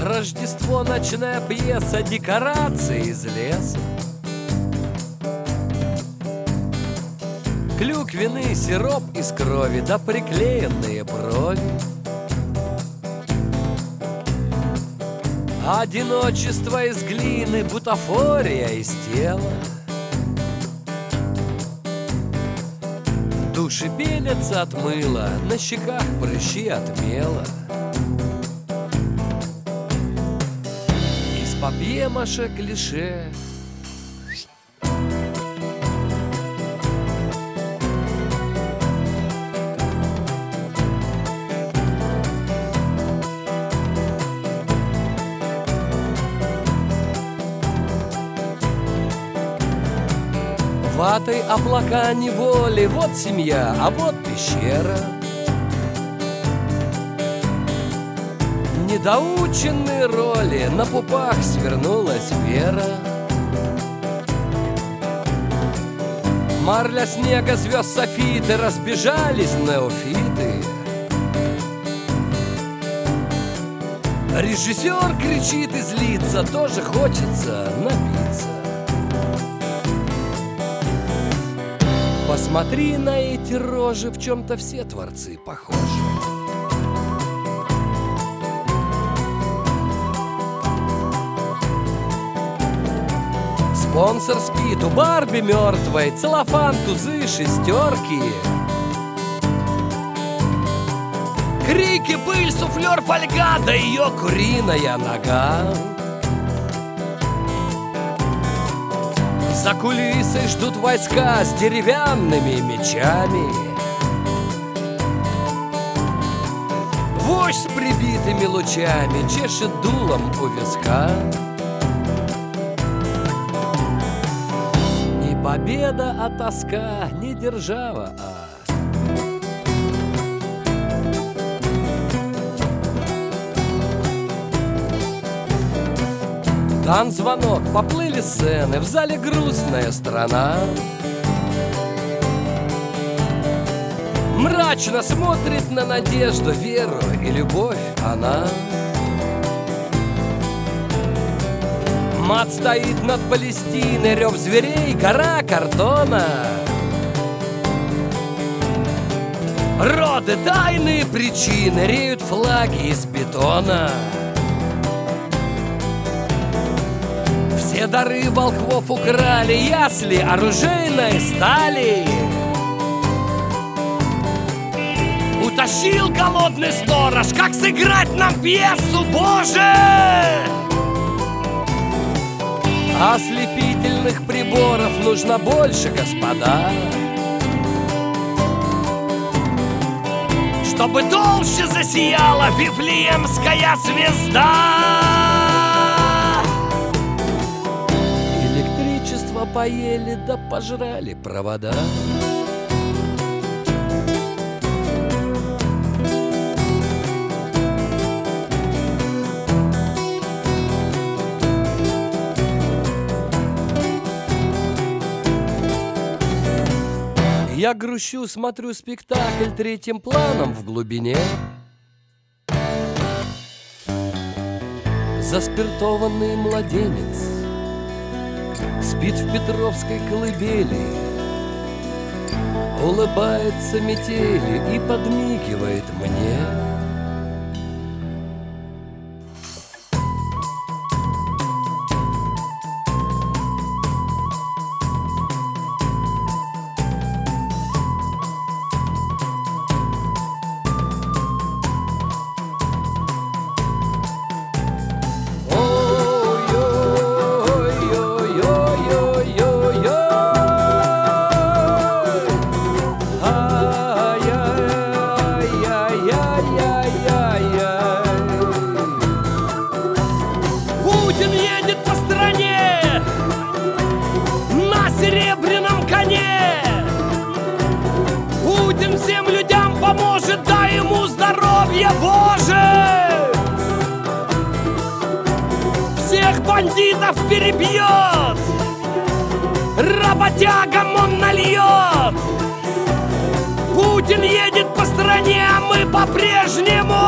Рождество, ночная пьеса, декорации из леса. Клюквенный сироп из крови, да приклеенные брови. Одиночество из глины, бутафория из тела. Души пенятся от мыла, на щеках прыщи от мела. Из папье-маше клише. Ватой облака неволи, вот семья, а вот пещера. Недоученные роли, на пупах свернулась вера. Марля снега, звезд софиты, разбежались неофиты. Режиссер кричит и злится, тоже хочется напиться. Посмотри на эти рожи, в чем-то все творцы похожи. Спонсор спит у Барби мертвой, целлофан, тузы, шестерки. Крики, пыль, суфлер, фольга, да ее куриная нога. За кулисой ждут войска с деревянными мечами. Вождь с прибитыми лучами чешет дулом у виска. Не победа, а тоска, не держава, дан звонок, поплыли сцены, в зале грустная страна. Мрачно смотрит на надежду, веру и любовь она. Мат стоит над Палестиной, рев зверей, гора картона. Роды, тайные причины, реют флаги из бетона. Все дары волхвов украли, ясли оружейной стали. Утащил голодный сторож, как сыграть нам пьесу, Боже! Ослепительных приборов нужно больше, господа, чтобы толще засияла Вифлеемская звезда. Электричество поели да пожрали провода. Я грущу, смотрю спектакль третьим планом в глубине. Заспиртованный младенец спит в Петровской колыбели, улыбается метели и подмигивает мне. Путин едет по стране на серебряном коне. Путин всем людям поможет, дай ему здоровье, Боже! Всех бандитов перебьет, работягам он нальет. Путин едет по стране, а мы по-прежнему